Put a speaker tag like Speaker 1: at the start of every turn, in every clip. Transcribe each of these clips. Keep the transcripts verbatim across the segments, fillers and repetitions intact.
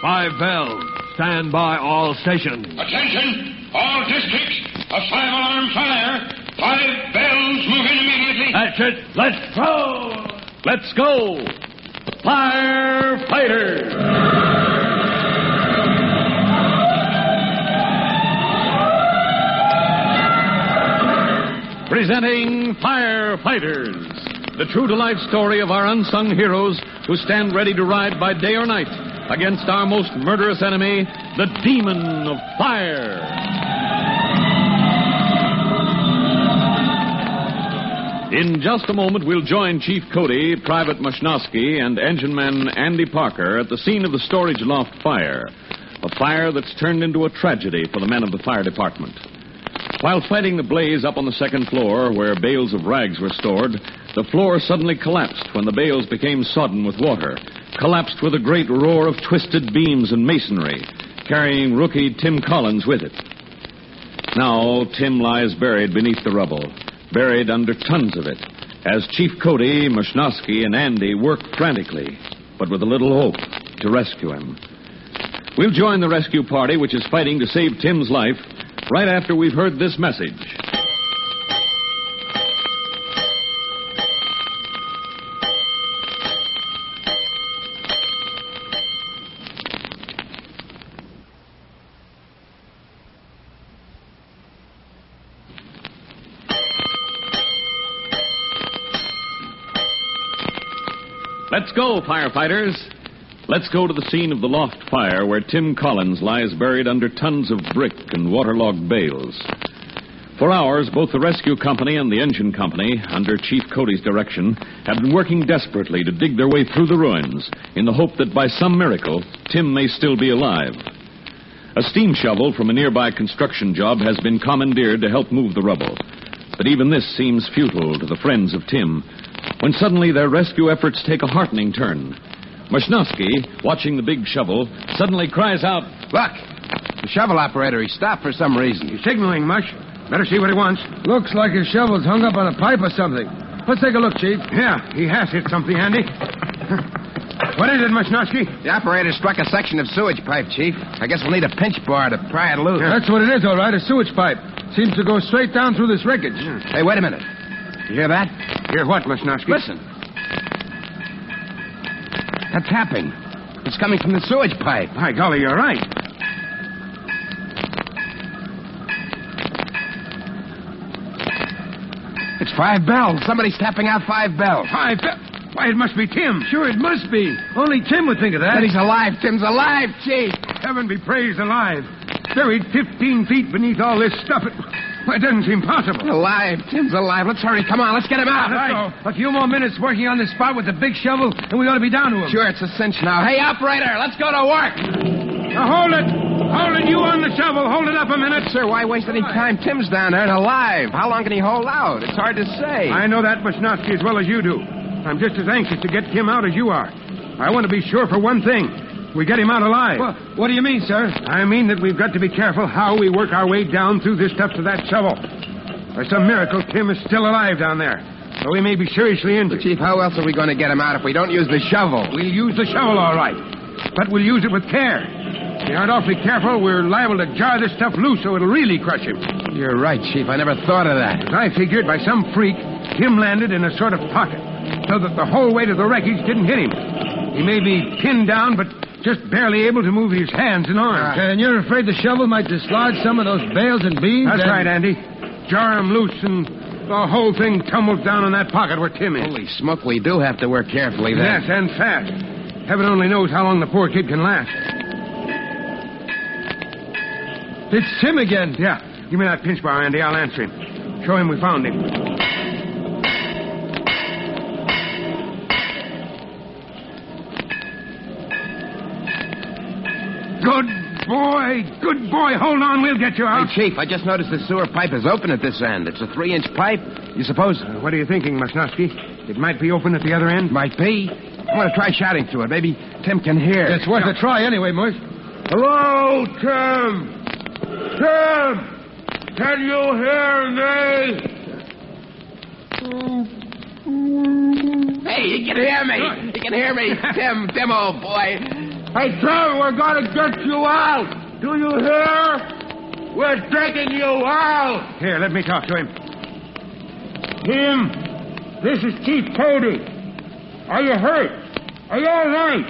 Speaker 1: Five bells. Stand by all stations.
Speaker 2: Attention, all districts. A five-alarm fire. Five bells move in immediately.
Speaker 1: That's it. Let's go. Let's go. Firefighters. Presenting Firefighters, the true-to-life story of our unsung heroes who stand ready to ride by day or night against our most murderous enemy, the Demon of Fire. In just a moment, we'll join Chief Cody, Private Mashnosky, and Engineman Andy Parker at the scene of the storage loft fire, a fire that's turned into a tragedy for the men of the fire department. While fighting the blaze up on the second floor, where bales of rags were stored, the floor suddenly collapsed when the bales became sodden with water, collapsed with a great roar of twisted beams and masonry, carrying rookie Tim Collins with it. Now, Tim lies buried beneath the rubble, buried under tons of it, as Chief Cody, Mashnosky, and Andy work frantically, but with a little hope, to rescue him. We'll join the rescue party, which is fighting to save Tim's life, right after we've heard this message. Let's go, firefighters. Let's go to the scene of the loft fire where Tim Collins lies buried under tons of brick and waterlogged bales. For hours, both the rescue company and the engine company, under Chief Cody's direction, have been working desperately to dig their way through the ruins in the hope that by some miracle, Tim may still be alive. A steam shovel from a nearby construction job has been commandeered to help move the rubble. But even this seems futile to the friends of Tim, when suddenly their rescue efforts take a heartening turn. Mashnosky, watching the big shovel, suddenly cries out,
Speaker 3: "Look! The shovel operator, he stopped for some reason."
Speaker 4: He's signaling, Mush. Better see what he wants. Looks like his shovel's hung up on a pipe or something. Let's take a look, Chief. Yeah, he has hit something, Andy. What is it, Mashnosky?
Speaker 3: The operator struck a section of sewage pipe, Chief. I guess we'll need a pinch bar to pry it loose.
Speaker 4: Yeah, that's what it is, all right, a sewage pipe. Seems to go straight down through this wreckage. Yeah.
Speaker 3: Hey, wait a minute. You hear that?
Speaker 4: Hear what, Mashnosky?
Speaker 3: Listen. That tapping. It's coming from the sewage pipe.
Speaker 4: By golly, you're right.
Speaker 3: It's five bells. Somebody's tapping out five bells.
Speaker 4: Five bells? Why, it must be Tim. Sure, it must be. Only Tim would think of that.
Speaker 3: But he's alive. Tim's alive, Chief.
Speaker 4: Heaven be praised, alive. Buried fifteen feet beneath all this stuff. It, well, it doesn't seem possible.
Speaker 3: Alive. Tim's alive. Let's hurry. Come on, let's get him out.
Speaker 4: Let's
Speaker 3: right.
Speaker 4: go. A few more minutes working on this spot with the big shovel, and we ought to be down to him.
Speaker 3: Sure, it's a cinch now. Hey, operator, let's go to work.
Speaker 4: Now, hold it. Hold it. You on the shovel. Hold it up a minute.
Speaker 3: Sir, why waste any time? Tim's down there and alive. How long can he hold out? It's hard to say.
Speaker 4: I know that, Mashnosky, as well as you do. I'm just as anxious to get Tim out as you are. I want to be sure for one thing. We get him out alive. Well, what do you mean, sir? I mean that we've got to be careful how we work our way down through this stuff to that shovel. By some miracle, Tim is still alive down there. So he may be seriously injured.
Speaker 3: But, Chief, how else are we going to get him out if we don't use the shovel?
Speaker 4: We'll use the shovel, all right. But we'll use it with care. If we aren't awfully careful, we're liable to jar this stuff loose so it'll really crush him.
Speaker 3: You're right, Chief. I never thought of that.
Speaker 4: As I figured, by some freak, Tim landed in a sort of pocket, so that the whole weight of the wreckage didn't hit him. He may be pinned down, but just barely able to move his hands and arms. Uh, and you're afraid the shovel might dislodge some of those bales and beams? That's and... right, Andy. Jar him loose and the whole thing tumbles down in that pocket where Tim is.
Speaker 3: Holy smoke, we do have to work carefully then.
Speaker 4: Yes, and fast. Heaven only knows how long the poor kid can last. It's Tim again. Yeah. Give me that pinch bar, Andy. I'll answer him. Show him we found him. Good boy. Good boy. Hold on. We'll get you out.
Speaker 3: Hey, Chief, I just noticed the sewer pipe is open at this end. It's a three-inch pipe. You suppose...
Speaker 4: Uh, what are you thinking, Mashnosky? It might be open at the other end?
Speaker 3: Might be. I'm going to try shouting through it. Maybe Tim can hear.
Speaker 4: It's worth a try anyway, Mush. Hello, Tim. Tim! Can you hear me?
Speaker 3: Hey, he can hear me. He can hear me. Tim, Tim, old boy.
Speaker 5: Hey, Tim, we're gonna get you out. Do you hear? We're taking you out.
Speaker 4: Here, let me talk to him. Tim, this is Chief Cody. Are you hurt? Are you all right?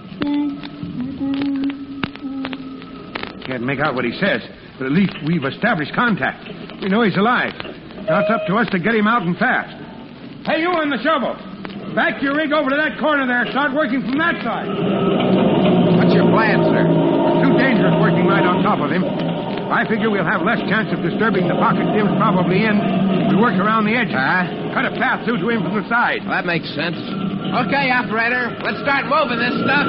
Speaker 4: Can't make out what he says, but at least we've established contact. We know he's alive. Now it's up to us to get him out and fast. Hey, you on the shovel. Back your rig over to that corner there. Start working from that side.
Speaker 3: What's your plan, sir?
Speaker 4: It's too dangerous working right on top of him. I figure we'll have less chance of disturbing the pocket Tim's probably in if we work around the edges.
Speaker 3: Huh?
Speaker 4: Cut a path through to him from the side.
Speaker 3: Well, that makes sense. Okay, operator. Let's start moving this stuff.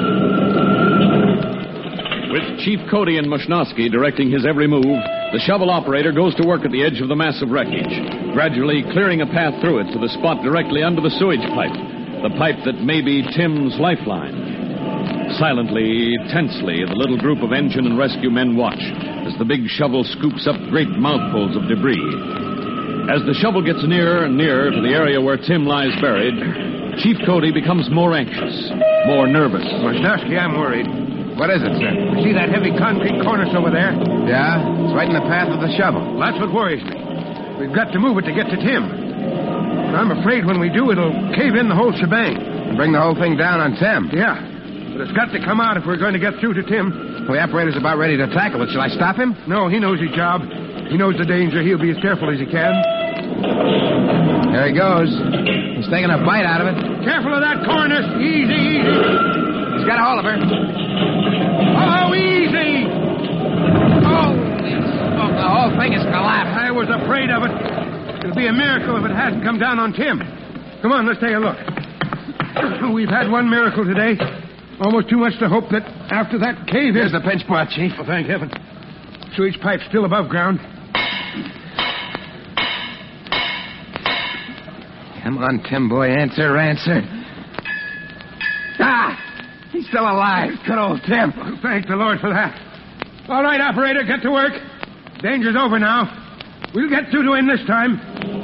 Speaker 1: With Chief Cody and Mushnosky directing his every move, the shovel operator goes to work at the edge of the mass of wreckage, gradually clearing a path through it to the spot directly under the sewage pipe, the pipe that may be Tim's lifeline. Silently, tensely, the little group of engine and rescue men watch as the big shovel scoops up great mouthfuls of debris. As the shovel gets nearer and nearer to the area where Tim lies buried, Chief Cody becomes more anxious, more nervous.
Speaker 4: Mushnosky, I'm worried.
Speaker 3: What is it, sir?
Speaker 4: See that heavy concrete cornice over there?
Speaker 3: Yeah, it's right in the path of the shovel.
Speaker 4: That's what worries me. We've got to move it to get to Tim. But I'm afraid when we do, it'll cave in the whole shebang.
Speaker 3: And bring the whole thing down on Tim.
Speaker 4: Yeah, but it's got to come out if we're going to get through to Tim.
Speaker 3: Well, the operator's about ready to tackle it. Shall I stop him?
Speaker 4: No, he knows his job. He knows the danger. He'll be as careful as he can.
Speaker 3: There he goes. He's taking a bite out of it.
Speaker 4: Careful of that cornice. Easy, easy.
Speaker 3: He's got a hold of her.
Speaker 4: Oh, easy!
Speaker 3: Holy smoke, the whole thing is collapsed.
Speaker 4: I was afraid of it. It'll be a miracle if it hasn't come down on Tim. Come on, let's take a look. We've had one miracle today. Almost too much to hope that after that cave
Speaker 3: Here's
Speaker 4: in...
Speaker 3: the pinch point, Chief.
Speaker 4: Oh, thank heaven. Sewage pipe's still above ground.
Speaker 3: Come on, Tim, boy. Answer, answer. Ah! He's still alive. Good old Tim.
Speaker 4: Oh, thank the Lord for that. All right, operator, get to work. Danger's over now. We'll get through to him this time.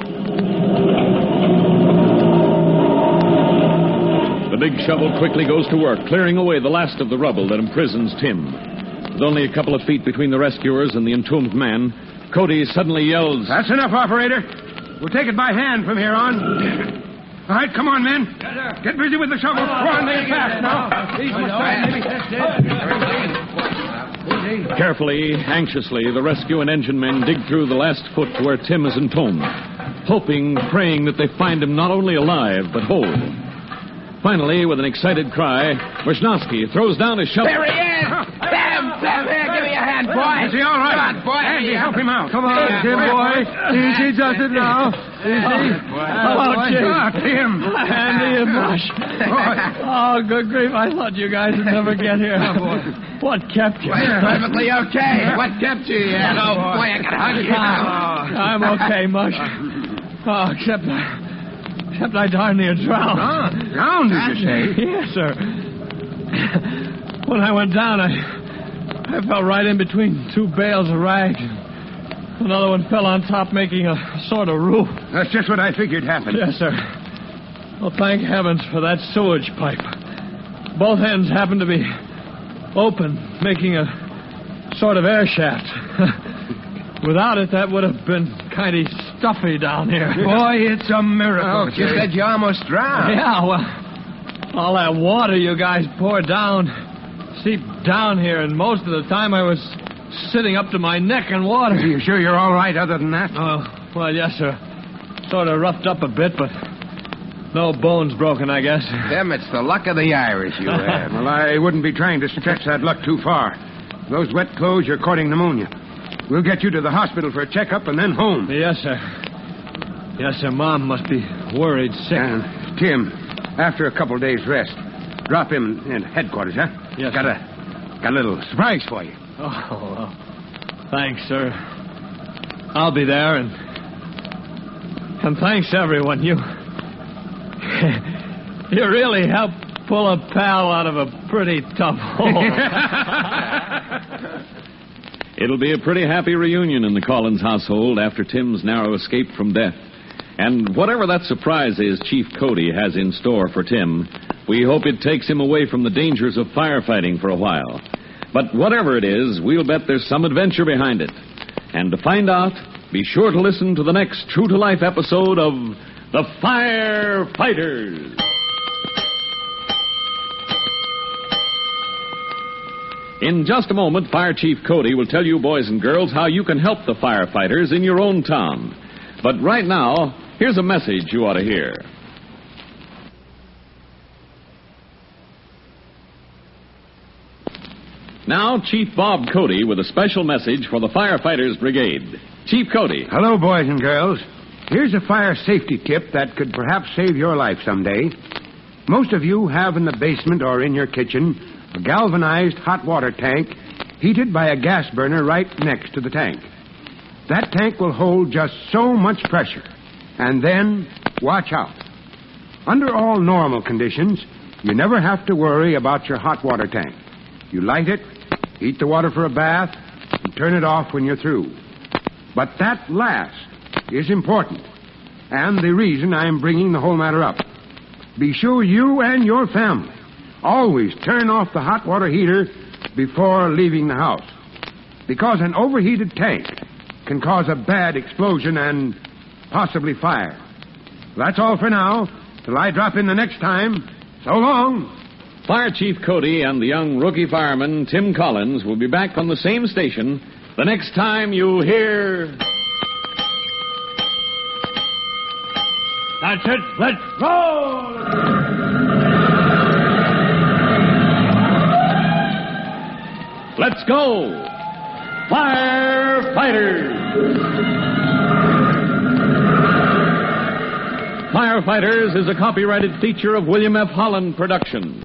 Speaker 1: The big shovel quickly goes to work, clearing away the last of the rubble that imprisons Tim. With only a couple of feet between the rescuers and the entombed man, Cody suddenly yells...
Speaker 4: That's enough, operator. We'll take it by hand from here on. All right, come on, men. Get busy with the shovel. Go on, make it fast now.
Speaker 1: Carefully, anxiously, the rescue and engine men dig through the last foot to where Tim is entombed, hoping, praying that they find him not only alive, but whole. Finally, with an excited cry, Mushnosky throws down his shovel.
Speaker 3: There he is! Tim, Tim, here, give me a hand, boy.
Speaker 4: Is he all right?
Speaker 3: Come on, boy.
Speaker 4: Andy, help him out.
Speaker 6: Come on,
Speaker 3: Yeah,
Speaker 6: Tim,
Speaker 3: boy.
Speaker 6: boy. Easy does it now. Easy.
Speaker 4: Hello, Jim. Ah, Tim.
Speaker 6: Andy and Mush. Oh, good grief. I thought you guys would never get here. What kept you?
Speaker 3: Well, perfectly okay. What kept you here? Oh, boy, I gotta hug you now.
Speaker 6: I'm okay, Mush. Oh, except... Except I darn near drowned.
Speaker 4: Ah, drowned, did you say?
Speaker 6: Yes, sir. When I went down, I... I fell right in between two bales of rags. Another one fell on top, making a sort of roof.
Speaker 4: That's just what I figured happened.
Speaker 6: Yes, sir. Well, thank heavens for that sewage pipe. Both ends happened to be open, making a sort of air shaft. Without it, that would have been kind of stuffy down here.
Speaker 4: Boy, it's a miracle.
Speaker 3: Oh, you said you almost drowned.
Speaker 6: Yeah, well, all that water you guys poured down seeped down here, and most of the time I was sitting up to my neck in water.
Speaker 4: Are you sure you're all right other than that?
Speaker 6: Oh, well, yes, sir. Sort of roughed up a bit, but no bones broken, I guess.
Speaker 3: Tim, it's the luck of the Irish you have.
Speaker 4: Well, I wouldn't be trying to stretch that luck too far. Those wet clothes, you're courting pneumonia. We'll get you to the hospital for a checkup and then home.
Speaker 6: Yes, sir. Yes, sir. Mom must be worried sick.
Speaker 4: And Tim, after a couple of days' rest, drop him in headquarters, huh?
Speaker 6: Yes,
Speaker 4: Got
Speaker 6: sir.
Speaker 4: a, got a little surprise for you.
Speaker 6: Oh, well, thanks, sir. I'll be there, and and thanks, everyone. You you really helped pull a pal out of a pretty tough hole.
Speaker 1: It'll be a pretty happy reunion in the Collins household after Tim's narrow escape from death. And whatever that surprise is Chief Cody has in store for Tim, We hope it takes him away from the dangers of firefighting for a while. But whatever it is, we'll bet there's some adventure behind it. And to find out, be sure to listen to the next true-to-life episode of The Firefighters. In just a moment, Fire Chief Cody will tell you, boys and girls, how you can help the firefighters in your own town. But right now, here's a message you ought to hear. Now, Chief Bob Cody with a special message for the Firefighters Brigade. Chief Cody.
Speaker 4: Hello, boys and girls. Here's a fire safety tip that could perhaps save your life someday. Most of you have in the basement or in your kitchen a galvanized hot water tank heated by a gas burner right next to the tank. That tank will hold just so much pressure. And then, watch out. Under all normal conditions, you never have to worry about your hot water tank. You light it, heat the water for a bath, and turn it off when you're through. But that last is important, and the reason I'm bringing the whole matter up. Be sure you and your family always turn off the hot water heater before leaving the house, because an overheated tank can cause a bad explosion and possibly fire. That's all for now. Till I drop in the next time, so long.
Speaker 1: Fire Chief Cody and the young rookie fireman, Tim Collins, will be back on the same station the next time you hear...
Speaker 6: That's it. Let's roll!
Speaker 1: Let's go! Firefighters! Firefighters is a copyrighted feature of William F. Holland Productions.